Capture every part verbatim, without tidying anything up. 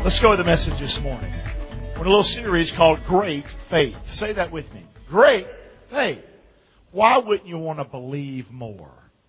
Let's go with the message this morning. We're in a little series called Great Faith. Say that with me. Great faith. Why wouldn't you want to believe more?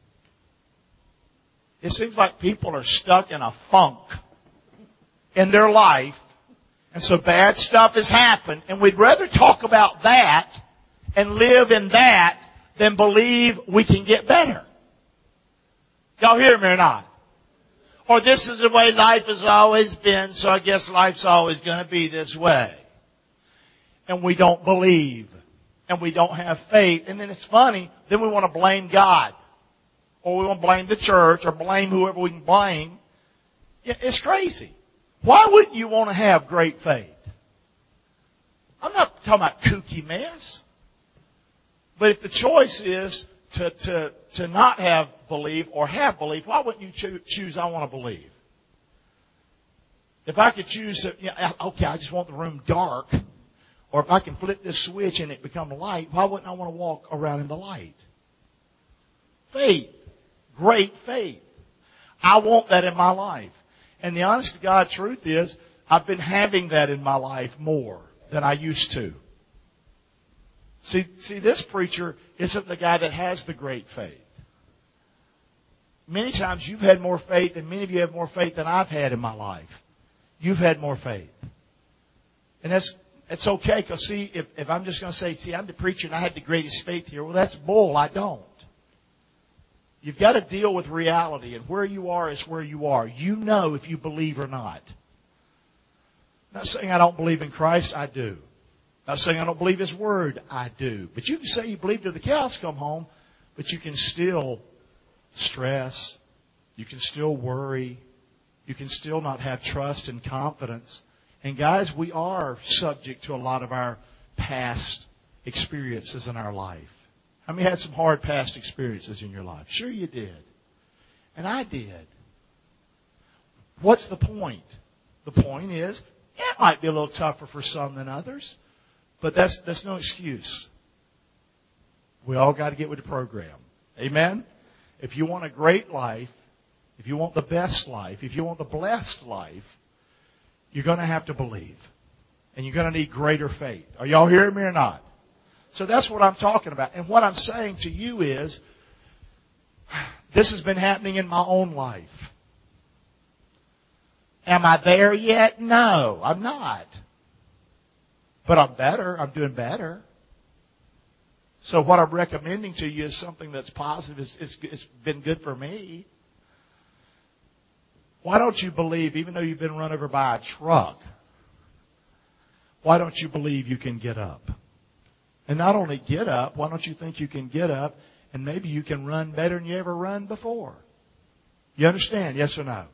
It seems like people are stuck in a funk in their life, and so bad stuff has happened, and we'd rather talk about that and live in that than believe we can get better. Y'all hear me or not? Or this is the way life has always been, so I guess life's always going to be this way. And we don't believe. And we don't have faith. And then it's funny, then we want to blame God. Or we want to blame the church, or blame whoever we can blame. Yeah, it's crazy. Why wouldn't you want to have great faith? I'm not talking about kooky mess. But if the choice is to, to, to not have belief or have belief, why wouldn't you cho- choose I want to believe? If I could choose, to, you know, okay, I just want the room dark, or if I can flip this switch and it become light, why wouldn't I want to walk around in the light? Faith. Great faith. I want that in my life. And the honest to God truth is, I've been having that in my life more than I used to. See, see, this preacher isn't the guy that has the great faith. Many times you've had more faith, and many of you have more faith than I've had in my life. You've had more faith. And that's it's okay, because see, if, if I'm just going to say, see, I'm the preacher and I had the greatest faith here, well, that's bull. I don't. You've got to deal with reality, and where you are is where you are. You know if you believe or not. I'm not saying I don't believe in Christ. I do. I'm not saying I don't believe His Word. I do. But you can say you believe till the cows come home, but you can still stress. You can still worry. You can still not have trust and confidence. And guys, we are subject to a lot of our past experiences in our life. How many had some hard past experiences in your life? Sure you did. And I did. What's the point? The point is, it might be a little tougher for some than others. But that's that's no excuse. We all got to get with the program. Amen? If you want a great life, if you want the best life, if you want the blessed life, you're going to have to believe. And you're going to need greater faith. Are y'all hearing me or not? So that's what I'm talking about. And what I'm saying to you is, this has been happening in my own life. Am I there yet? No, I'm not. But I'm better. I'm doing better. So what I'm recommending to you is something that's positive. It's, it's, it's been good for me. Why don't you believe, even though you've been run over by a truck, why don't you believe you can get up? And not only get up, why don't you think you can get up and maybe you can run better than you ever run before? You understand, yes or no?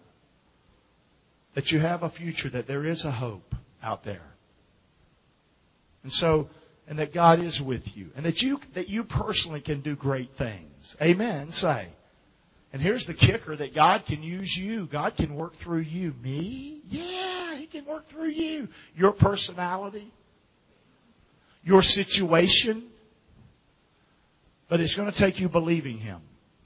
That you have a future, that there is a hope out there. And so, and that God is with you. And that you that you personally can do great things. Amen, say. And here's the kicker, that God can use you. God can work through you. Me? Yeah, He can work through you. Your personality. Your situation. But it's going to take you believing Him.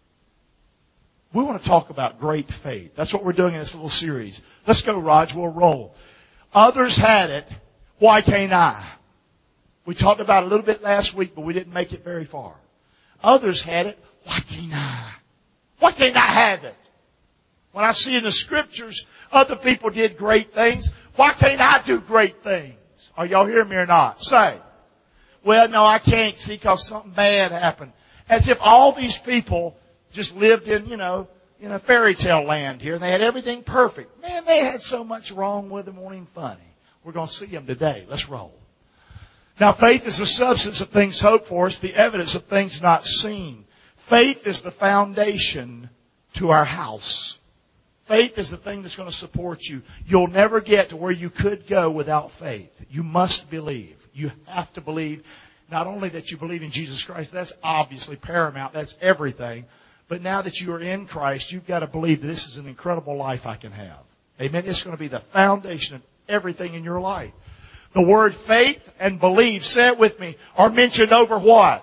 We want to talk about great faith. That's what we're doing in this little series. Let's go, Raj. We'll roll. Others had it. Why can't I? We talked about it a little bit last week, but we didn't make it very far. Others had it. Why can't I? Why can't I have it? When I see in the Scriptures other people did great things, why can't I do great things? Are y'all hearing me or not? Say. Well, no, I can't, see, because something bad happened. As if all these people just lived in, you know, in a fairy tale land here, and they had everything perfect. Man, they had so much wrong with them, wasn't even funny. We're going to see them today. Let's roll. Now, faith is the substance of things hoped for. It's the evidence of things not seen. Faith is the foundation to our house. Faith is the thing that's going to support you. You'll never get to where you could go without faith. You must believe. You have to believe not only that you believe in Jesus Christ, that's obviously paramount, that's everything, but now that you are in Christ, you've got to believe that this is an incredible life I can have. Amen? It's going to be the foundation of everything in your life. The word faith and believe, say it with me, are mentioned over what?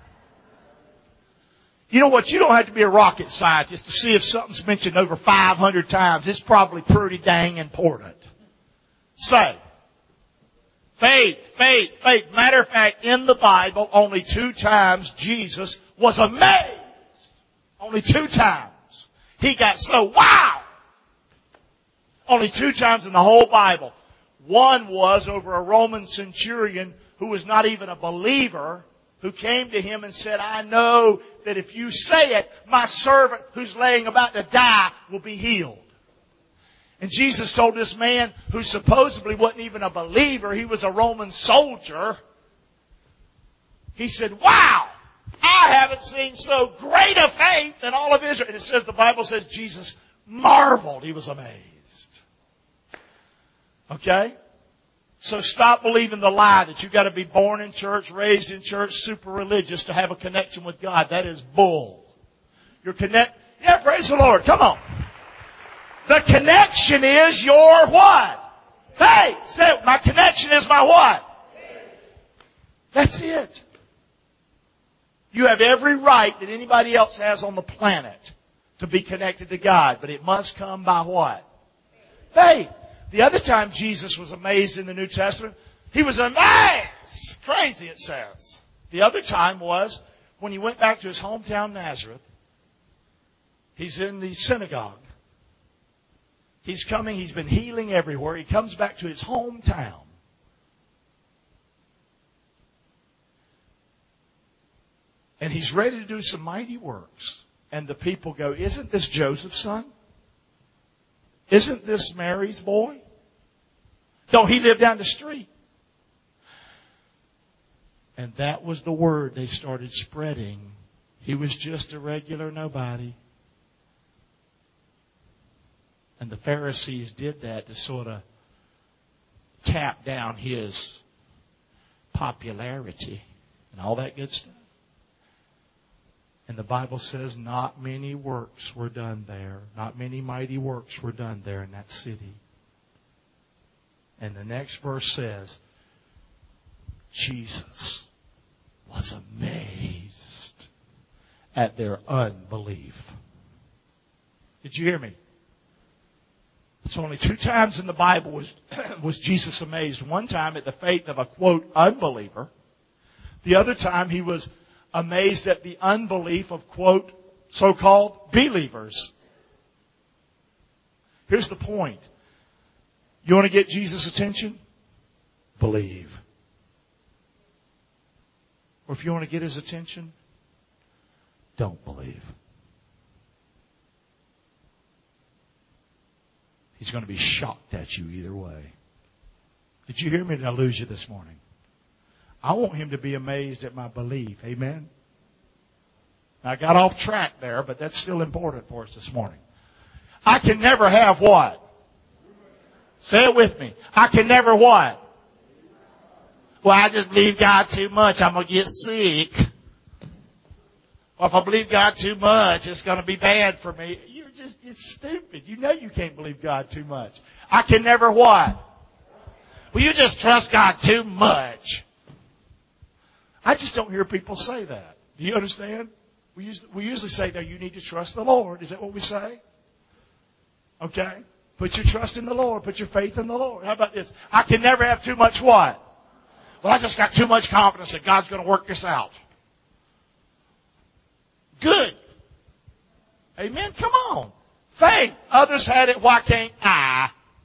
You know what? You don't have to be a rocket scientist to see if something's mentioned over five hundred times. It's probably pretty dang important. Say. Faith, faith, faith. Matter of fact, in the Bible, only two times Jesus was amazed. Only two times. He got so, wow! Only two times in the whole Bible. One was over a Roman centurion who was not even a believer, who came to him and said, I know that if you say it, my servant who's laying about to die will be healed. And Jesus told this man, who supposedly wasn't even a believer, he was a Roman soldier, he said, wow! I haven't seen so great a faith in all of Israel. And it says, the Bible says Jesus marveled. He was amazed. Okay? So stop believing the lie that you've got to be born in church, raised in church, super religious to have a connection with God. That is bull. Your connect, yeah, praise the Lord. Come on. The connection is your what? Faith. Say, my connection is my what? That's it. You have every right that anybody else has on the planet to be connected to God, but it must come by what? Faith. The other time Jesus was amazed in the New Testament, He was amazed. Crazy, it says. The other time was when He went back to His hometown Nazareth. He's in the synagogue. He's coming, He's been healing everywhere. He comes back to His hometown. And He's ready to do some mighty works. And the people go, isn't this Joseph's son? Isn't this Mary's boy? Don't he live down the street? And that was the word they started spreading. He was just a regular nobody. And the Pharisees did that to sort of tap down His popularity and all that good stuff. And the Bible says not many works were done there. Not many mighty works were done there in that city. And the next verse says, Jesus was amazed at their unbelief. Did you hear me? It's only two times in the Bible was, was Jesus amazed. One time at the faith of a, quote, unbeliever. The other time He was amazed at the unbelief of, quote, so-called believers. Here's the point. You want to get Jesus' attention? Believe. Or if you want to get His attention, don't believe. He's going to be shocked at you either way. Did you hear me? Did I lose you this morning? I want Him to be amazed at my belief. Amen? I got off track there, but that's still important for us this morning. I can never have what? Say it with me. I can never what? Well, I just believe God too much. I'm going to get sick. Or if I believe God too much, it's going to be bad for me. You're just, it's stupid. You know you can't believe God too much. I can never what? Well, you just trust God too much. I just don't hear people say that. Do you understand? We usually, we usually say, no, you need to trust the Lord. Is that what we say? Okay? Put your trust in the Lord. Put your faith in the Lord. How about this? I can never have too much what? Well, I just got too much confidence that God's going to work this out. Good. Amen? Come on. Faith. Others had it. Why can't I?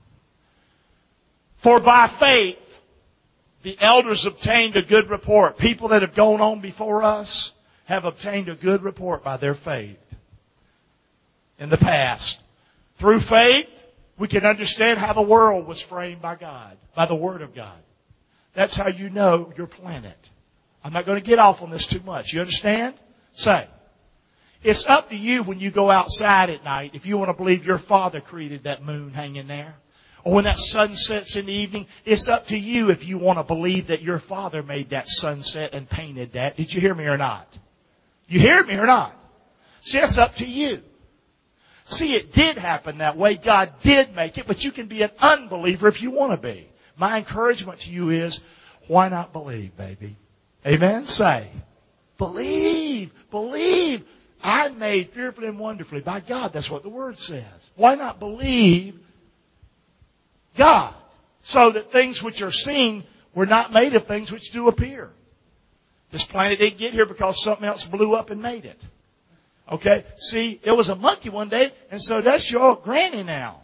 For by faith, the elders obtained a good report. People that have gone on before us have obtained a good report by their faith in the past. Through faith, we can understand how the world was framed by God, by the Word of God. That's how you know your planet. I'm not going to get off on this too much. You understand? Say. It's up to you when you go outside at night, if you want to believe your Father created that moon hanging there. Or when that sun sets in the evening, it's up to you if you want to believe that your Father made that sunset and painted that. Did you hear me or not? You hear me or not? See, it's up to you. See, it did happen that way. God did make it, but you can be an unbeliever if you want to be. My encouragement to you is, why not believe, baby? Amen? Say, believe, believe. I'm made fearfully and wonderfully by God. That's what the Word says. Why not believe God? So that things which are seen were not made of things which do appear. This planet didn't get here because something else blew up and made it. Okay? See, it was a monkey one day, and so that's your granny now.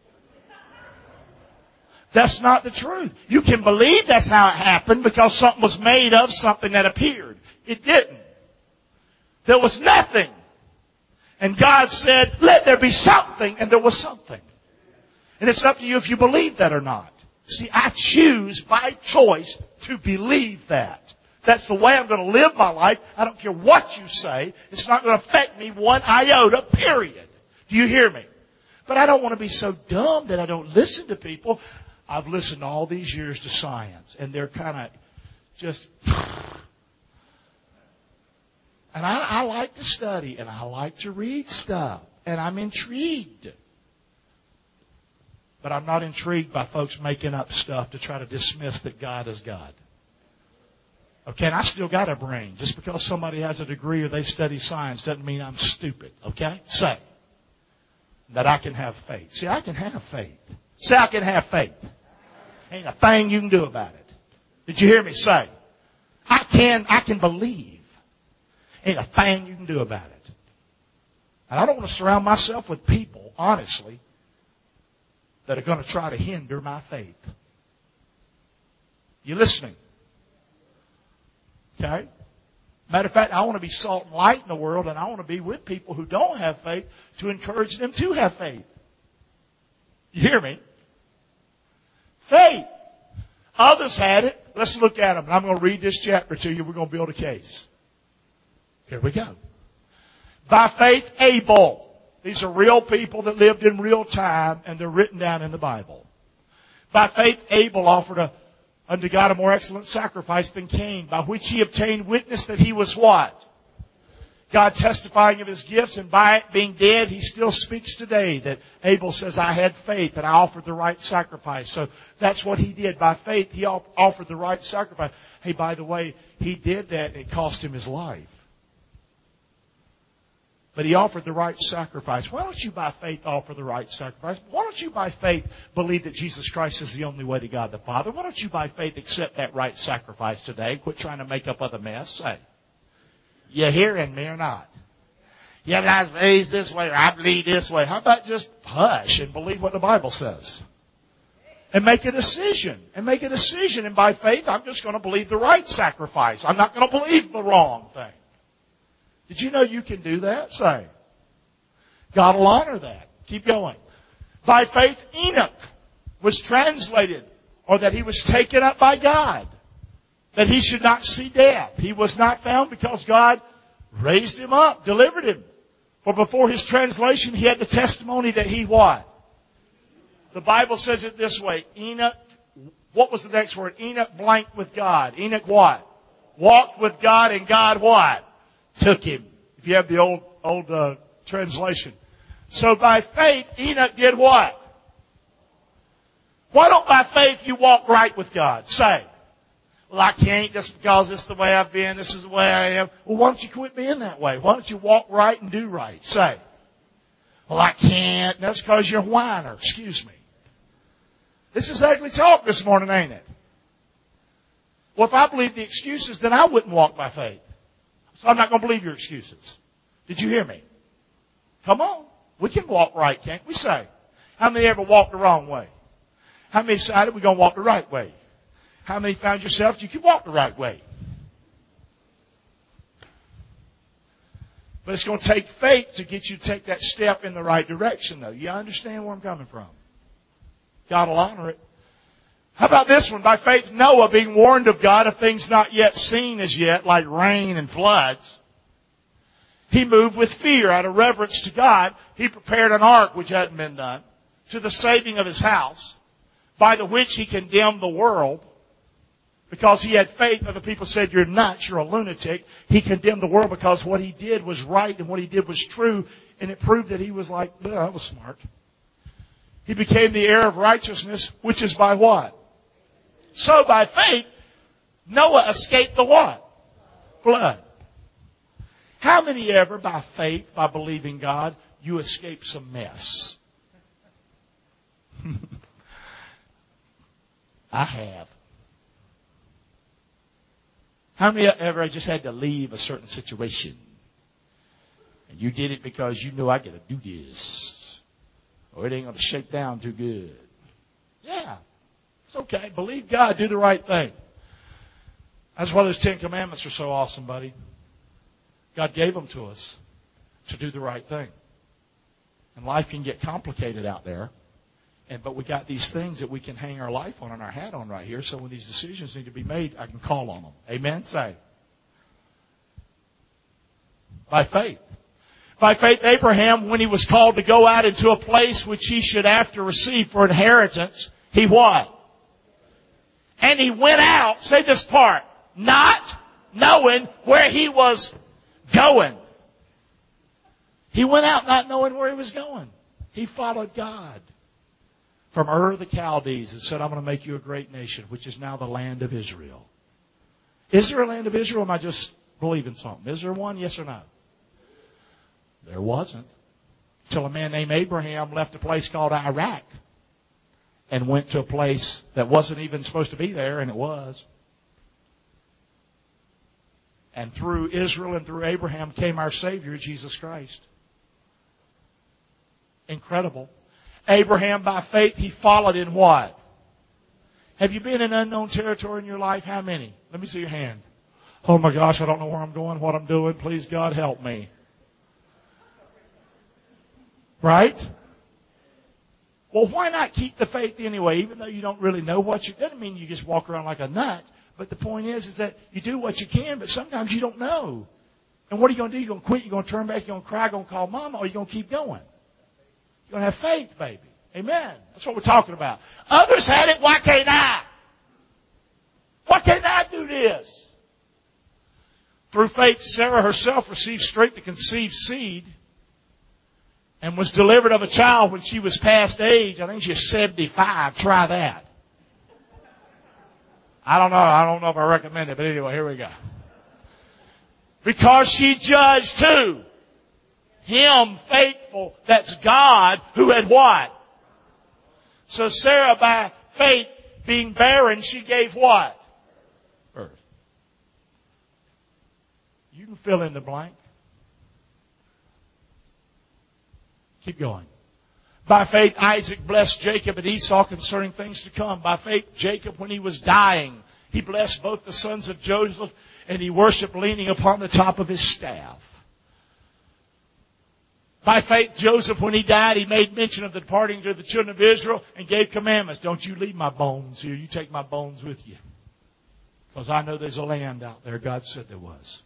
That's not the truth. You can believe that's how it happened because something was made of something that appeared. It didn't. There was nothing. And God said, let there be something, and there was something. And it's up to you if you believe that or not. See, I choose by choice to believe that. That's the way I'm going to live my life. I don't care what you say. It's not going to affect me one iota, period. Do you hear me? But I don't want to be so dumb that I don't listen to people. I've listened all these years to science, and they're kind of just... And I, I like to study, and I like to read stuff, and I'm intrigued. But I'm not intrigued by folks making up stuff to try to dismiss that God is God. Okay, and I still got a brain. Just because somebody has a degree or they study science doesn't mean I'm stupid. Okay? Say that I can have faith. See, I can have faith. Say I can have faith. Ain't a thing you can do about it. Did you hear me say? I can, I can believe. Ain't a thing you can do about it. And I don't want to surround myself with people, honestly, that are going to try to hinder my faith. You listening? Okay? Matter of fact, I want to be salt and light in the world, and I want to be with people who don't have faith to encourage them to have faith. You hear me? Faith. Others had it. Let's look at them. I'm going to read this chapter to you. We're going to build a case. Here we go. By faith, Abel. These are real people that lived in real time, and they're written down in the Bible. By faith, Abel offered a, unto God a more excellent sacrifice than Cain, by which he obtained witness that he was what? God testifying of his gifts, and by it being dead, he still speaks today that Abel says, I had faith and I offered the right sacrifice. So that's what he did. By faith, he offered the right sacrifice. Hey, by the way, he did that and it cost him his life. But he offered the right sacrifice. Why don't you by faith offer the right sacrifice? Why don't you by faith believe that Jesus Christ is the only way to God the Father? Why don't you by faith accept that right sacrifice today? Quit trying to make up other mess. Say, you hearing me or not? Yeah, but I was raised this way or I believe this way. How about just hush and believe what the Bible says? And make a decision. And make a decision. And by faith, I'm just going to believe the right sacrifice. I'm not going to believe the wrong thing. Did you know you can do that? Say. God will honor that. Keep going. By faith, Enoch was translated, or that he was taken up by God, that he should not see death. He was not found because God raised him up, delivered him. For before his translation, he had the testimony that he what? The Bible says it this way. Enoch, what was the next word? Enoch blanked with God. Enoch what? Walked with God, and God what? Took him. If you have the old old uh, translation. So by faith, Enoch did what? Why don't by faith you walk right with God? Say, well, I can't just because it's the way I've been. This is the way I am. Well, why don't you quit being that way? Why don't you walk right and do right? Say, well, I can't. That's because you're a whiner. Excuse me. This is ugly talk this morning, ain't it? Well, if I believed the excuses, then I wouldn't walk by faith. So I'm not going to believe your excuses. Did you hear me? Come on. We can walk right, can't we? Say. How many ever walked the wrong way? How many decided we're going to walk the right way? How many found yourself you can walk the right way? But it's going to take faith to get you to take that step in the right direction, though. You understand where I'm coming from? God will honor it. How about this one? By faith, Noah, being warned of God of things not yet seen as yet, like rain and floods, he moved with fear out of reverence to God. He prepared an ark, which hadn't been done, to the saving of his house, by the which he condemned the world, because he had faith. Other people said, you're nuts, you're a lunatic. He condemned the world because what he did was right and what he did was true, and it proved that he was like, well, that was smart. He became the heir of righteousness, which is by what? So by faith, Noah escaped the what? Flood. How many ever by faith, by believing God, you escape some mess? I have. How many ever just had to leave a certain situation? And you did it because you knew I got to do this. Or it ain't going to shake down too good. Yeah. It's okay. Believe God. Do the right thing. That's why those Ten Commandments are so awesome, buddy. God gave them to us to do the right thing. And life can get complicated out there. And but we got these things that we can hang our life on and our hat on right here. So when these decisions need to be made, I can call on them. Amen? Say. By faith. By faith, Abraham, when he was called to go out into a place which he should after receive for inheritance, he what? And he went out, say this part, not knowing where he was going. He went out not knowing where he was going. He followed God from Ur of the Chaldees and said, I'm going to make you a great nation, which is now the land of Israel. Is there a land of Israel, or am I just believing something? Is there one, yes or no? There wasn't. Until a man named Abraham left a place called Iraq and went to a place that wasn't even supposed to be there, and it was. And through Israel and through Abraham came our Savior, Jesus Christ. Incredible. Abraham, by faith, he followed in what? Have you been in unknown territory in your life? How many? Let me see your hand. Oh my gosh, I don't know where I'm going, what I'm doing. Please, God, help me. Right? Well, why not keep the faith anyway, even though you don't really know what you... Doesn't mean you just walk around like a nut. But the point is, is that you do what you can, but sometimes you don't know. And what are you going to do? You're going to quit? You're going to turn back? You're going to cry? You're going to call mama? Or you're going to keep going? You're going to have faith, baby. Amen. That's what we're talking about. Others had it. Why can't I? Why can't I do this? Through faith, Sarah herself received strength to conceive seed and was delivered of a child when she was past age. I think she's seventy-five. Try that. I don't know. I don't know if I recommend it, but anyway, here we go. Because she judged who? Him faithful. That's God who had what? So Sarah, by faith, being barren, she gave what? Birth. You can fill in the blank. Keep going. By faith, Isaac blessed Jacob and Esau concerning things to come. By faith, Jacob, when he was dying, he blessed both the sons of Joseph, and he worshipped leaning upon the top of his staff. By faith, Joseph, when he died, he made mention of the departing to the children of Israel and gave commandments. Don't you leave my bones here. You take my bones with you. Because I know there's a land out there. God said there was.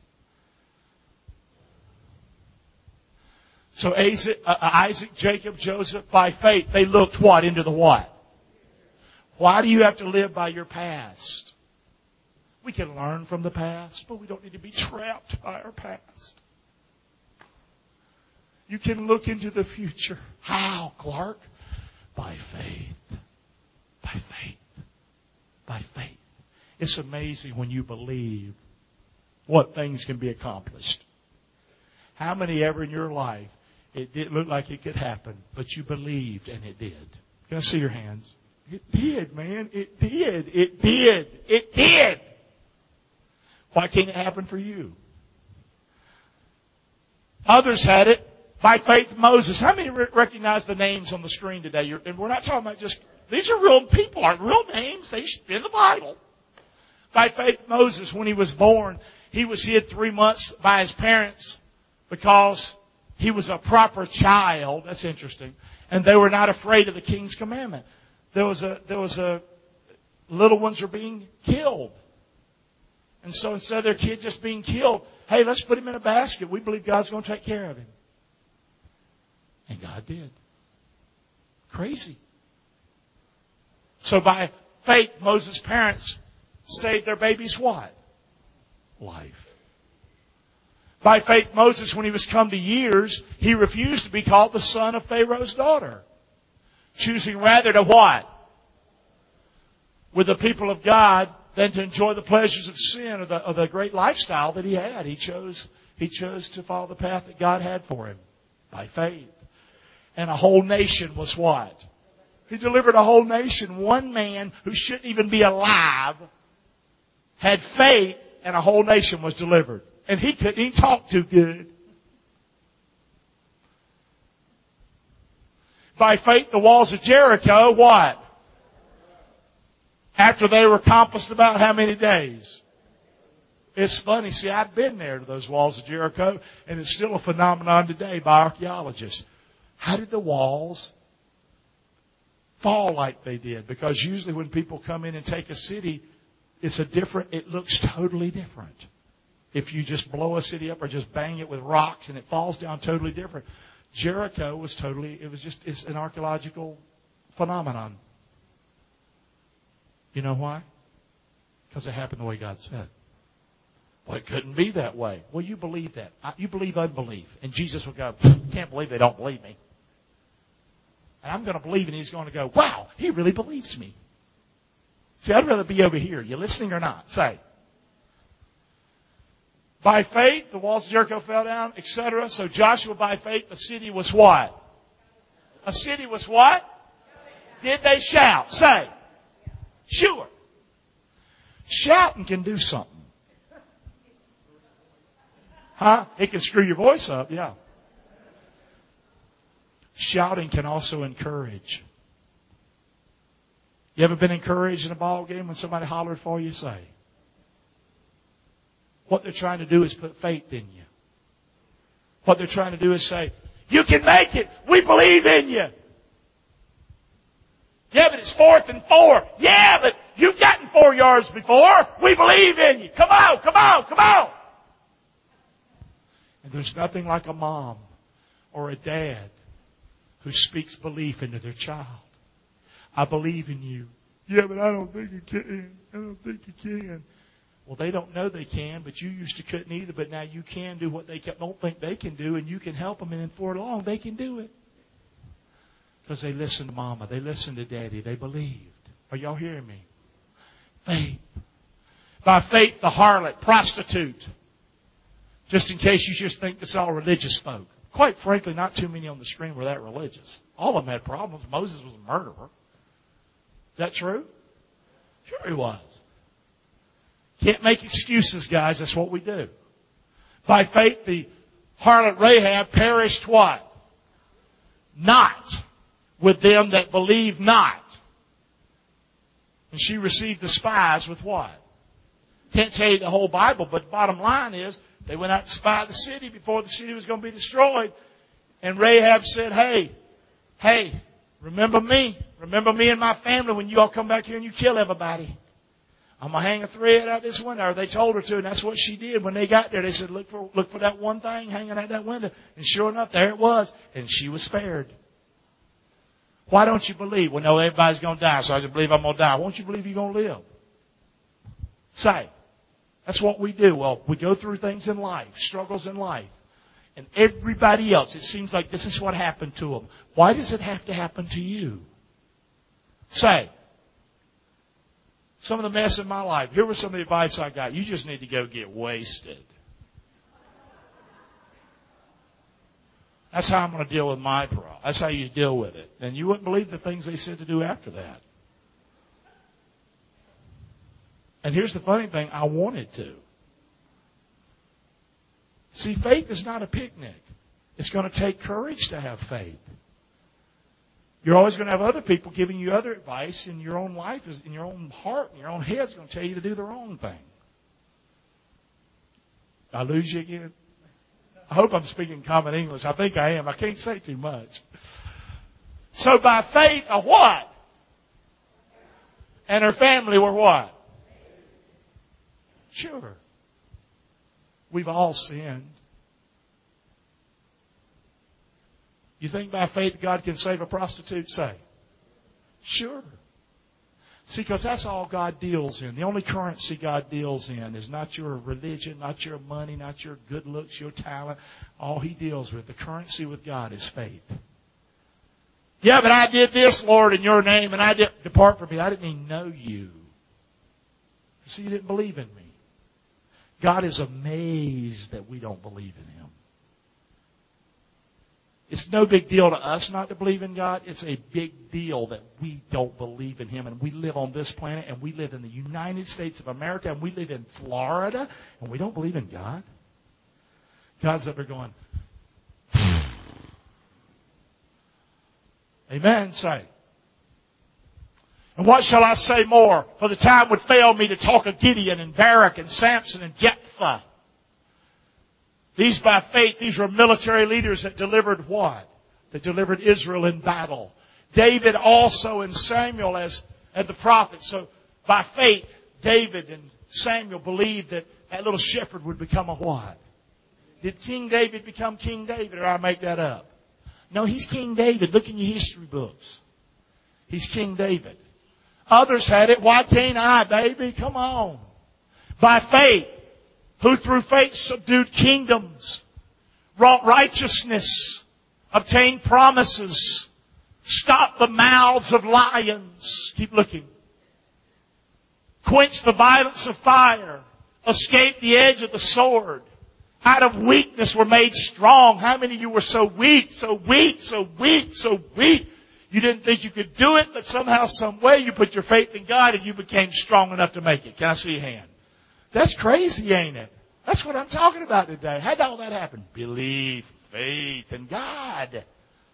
So Isaac, uh, Isaac, Jacob, Joseph, by faith, they looked what? Into the what? Why do you have to live by your past? We can learn from the past, but we don't need to be trapped by our past. You can look into the future. How, Clark? By faith. By faith. By faith. It's amazing when you believe what things can be accomplished. How many ever in your life it didn't look like it could happen, but you believed and it did? Can I see your hands? It did, man. It did. It did. It did. Why can't it happen for you? Others had it. By faith, Moses. How many recognize the names on the screen today? You're, and we're not talking about just... These are real people, are real names. They should be in the Bible. By faith, Moses, when he was born, he was hid three months by his parents because he was a proper child. That's interesting. And they were not afraid of the king's commandment. There was a... There was a little ones are being killed. And so instead of their kid just being killed, hey, let's put him in a basket. We believe God's going to take care of him. And God did. Crazy. So by faith, Moses' parents saved their baby's what? Life. By faith, Moses, when he was come to years, he refused to be called the son of Pharaoh's daughter. Choosing rather to what? With the people of God than to enjoy the pleasures of sin or the, or the great lifestyle that he had. He chose, he chose to follow the path that God had for him. By faith. And a whole nation was what? He delivered a whole nation. One man who shouldn't even be alive had faith, and a whole nation was delivered. And he couldn't even talk too good. By faith, the walls of Jericho, what? After they were accomplished about how many days? It's funny. See, I've been there to those walls of Jericho, and it's still a phenomenon today by archaeologists. How did the walls fall like they did? Because usually when people come in and take a city, it's a different, it looks totally different. If you just blow a city up or just bang it with rocks and it falls down totally different. Jericho was totally, it was just, it's an archaeological phenomenon. You know why? Because it happened the way God said. Well, it couldn't be that way. Well, you believe that. You believe unbelief. And Jesus will go, can't believe they don't believe me. And I'm going to believe, and He's going to go, wow, he really believes me. See, I'd rather be over here. You listening or not? Say. By faith, the walls of Jericho fell down, et cetera. So Joshua, by faith, the city was what? A city was what? Did they shout? Say. Sure. Shouting can do something. Huh? It can screw your voice up, yeah. Shouting can also encourage. You ever been encouraged in a ball game when somebody hollered for you? Say. What they're trying to do is put faith in you. What they're trying to do is say, you can make it. We believe in you. Yeah, but it's fourth and four. Yeah, but you've gotten four yards before. We believe in you. Come on, come on, come on. And there's nothing like a mom or a dad who speaks belief into their child. I believe in you. Yeah, but I don't think you can. I don't think you can. Well, they don't know they can, but you used to couldn't either. But now you can do what they don't think they can do, and you can help them. And before long, they can do it. Because they listened to Mama. They listened to Daddy. They believed. Are y'all hearing me? Faith. By faith, the harlot, prostitute. Just in case you just think this all religious folk. Quite frankly, not too many on the screen were that religious. All of them had problems. Moses was a murderer. Is that true? Sure he was. Can't make excuses, guys. That's what we do. By faith, the harlot Rahab perished what? Not with them that believe not. And she received the spies with what? Can't tell you the whole Bible, but the bottom line is they went out to spy the city before the city was going to be destroyed. And Rahab said, hey, hey, remember me. Remember me and my family when you all come back here and you kill everybody. I'm going to hang a thread out this window. Or they told her to, and that's what she did. When they got there, they said, look for, look for that one thing hanging out that window. And sure enough, there it was. And she was spared. Why don't you believe? Well, no, everybody's going to die, so I just believe I'm going to die. Won't you believe you're going to live? Say. That's what we do. Well, we go through things in life, struggles in life. And everybody else, it seems like this is what happened to them. Why does it have to happen to you? Say. Some of the mess in my life. Here was some of the advice I got. You just need to go get wasted. That's how I'm going to deal with my problem. That's how you deal with it. And you wouldn't believe the things they said to do after that. And here's the funny thing. I wanted to. See, faith is not a picnic. It's going to take courage to have faith. You're always going to have other people giving you other advice, and your own life, is in your own heart, and your own head is going to tell you to do the wrong thing. Did I lose you again? I hope I'm speaking common English. I think I am. I can't say too much. So by faith, a what? And her family were what? Sure. We've all sinned. You think by faith God can save a prostitute? Say. Sure. See, because that's all God deals in. The only currency God deals in is not your religion, not your money, not your good looks, your talent. All He deals with, the currency with God, is faith. Yeah, but I did this, Lord, in your name, and I didn't depart from me. I didn't even know you. So you didn't believe in me. God is amazed that we don't believe in Him. It's no big deal to us not to believe in God. It's a big deal that we don't believe in Him. And we live on this planet, and we live in the United States of America, and we live in Florida, and we don't believe in God. God's up there going, amen, say. And what shall I say more? For the time would fail me to talk of Gideon and Barak and Samson and Jephthah. These by faith, these were military leaders that delivered what? That delivered Israel in battle. David also and Samuel as, as the prophets. So by faith, David and Samuel believed that that little shepherd would become a what? Did King David become King David, or did I make that up? No, he's King David. Look in your history books. He's King David. Others had it. Why can't I, baby? Come on. By faith, who through faith subdued kingdoms, wrought righteousness, obtained promises, stopped the mouths of lions. Keep looking. Quenched the violence of fire, escaped the edge of the sword. Out of weakness were made strong. How many of you were so weak, so weak, so weak, so weak? You didn't think you could do it, but somehow, some way, you put your faith in God and you became strong enough to make it. Can I see a hand? That's crazy, ain't it? That's what I'm talking about today. How did all that happen? Belief, faith in God.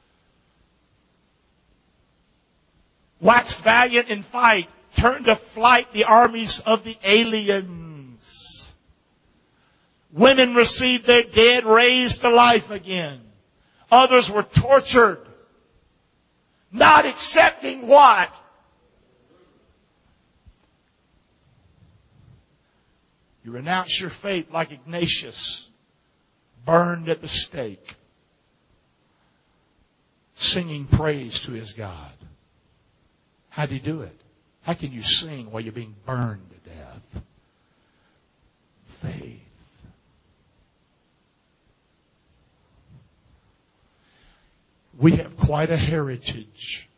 Waxed valiant in fight, turned to flight the armies of the aliens. Women received their dead raised to life again. Others were tortured. Not accepting what? You renounce your faith like Ignatius, burned at the stake, singing praise to his God. How did he do it? How can you sing while you're being burned to death? Faith. We have quite a heritage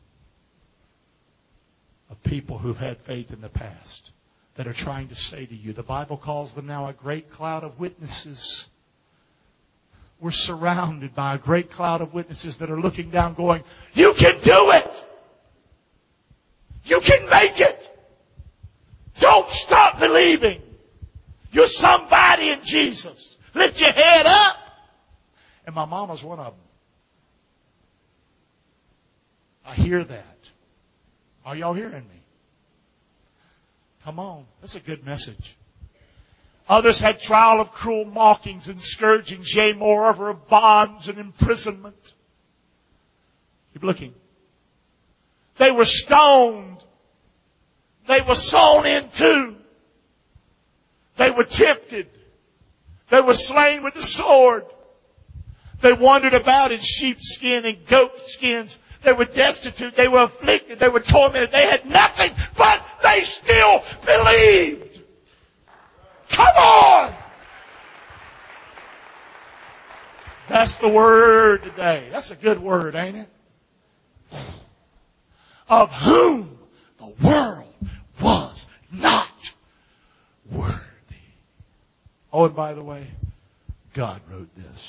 of people who've had faith in the past that are trying to say to you, the Bible calls them now a great cloud of witnesses. We're surrounded by a great cloud of witnesses that are looking down going, you can do it! You can make it! Don't stop believing! You're somebody in Jesus. Lift your head up! And my mama's one of them. I hear that. Are y'all hearing me? Come on. That's a good message. Others had trial of cruel mockings and scourgings, yea, moreover of bonds and imprisonment. Keep looking. They were stoned. They were sawn in two. They were tempted. They were slain with the sword. They wandered about in sheepskin and goat skins. They were destitute. They were afflicted. They were tormented. They had nothing, but they still believed. Come on! That's the word today. That's a good word, ain't it? Of whom the world was not worthy. Oh, and by the way, God wrote this.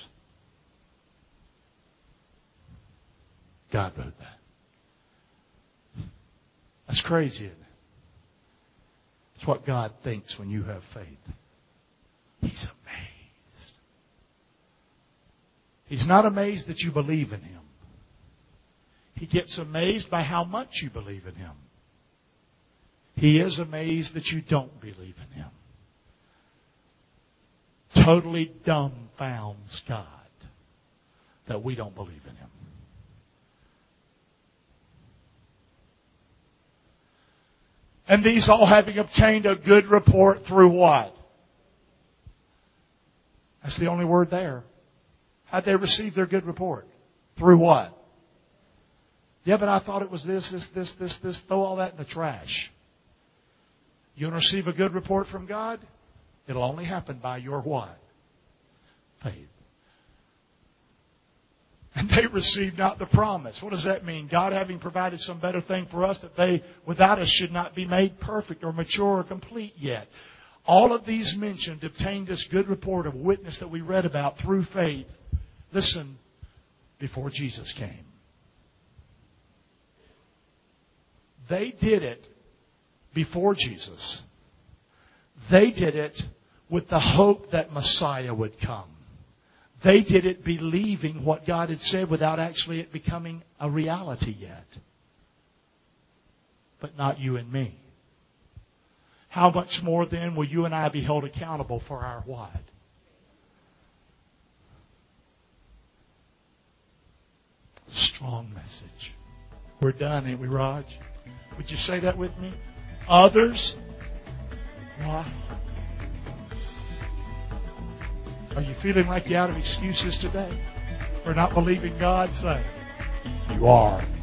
God wrote that. That's crazy, isn't it? It's what God thinks when you have faith. He's amazed. He's not amazed that you believe in Him. He gets amazed by how much you believe in Him. He is amazed that you don't believe in Him. Totally dumbfounds God that we don't believe in Him. And these all having obtained a good report through what? That's the only word there. How'd they receive their good report? Through what? Yeah, but I thought it was this, this, this, this, this. Throw all that in the trash. You want to receive a good report from God? It'll only happen by your what? Faith. And they received not the promise. What does that mean? God having provided some better thing for us, that they without us should not be made perfect or mature or complete yet. All of these mentioned obtained this good report of witness that we read about through faith. Listen, before Jesus came. They did it before Jesus. They did it with the hope that Messiah would come. They did it believing what God had said without actually it becoming a reality yet. But not you and me. How much more then will you and I be held accountable for our what? Strong message. We're done, ain't we, Raj? Would you say that with me? Others. Why? Are you feeling like you're out of excuses today for not believing God? Say, you are.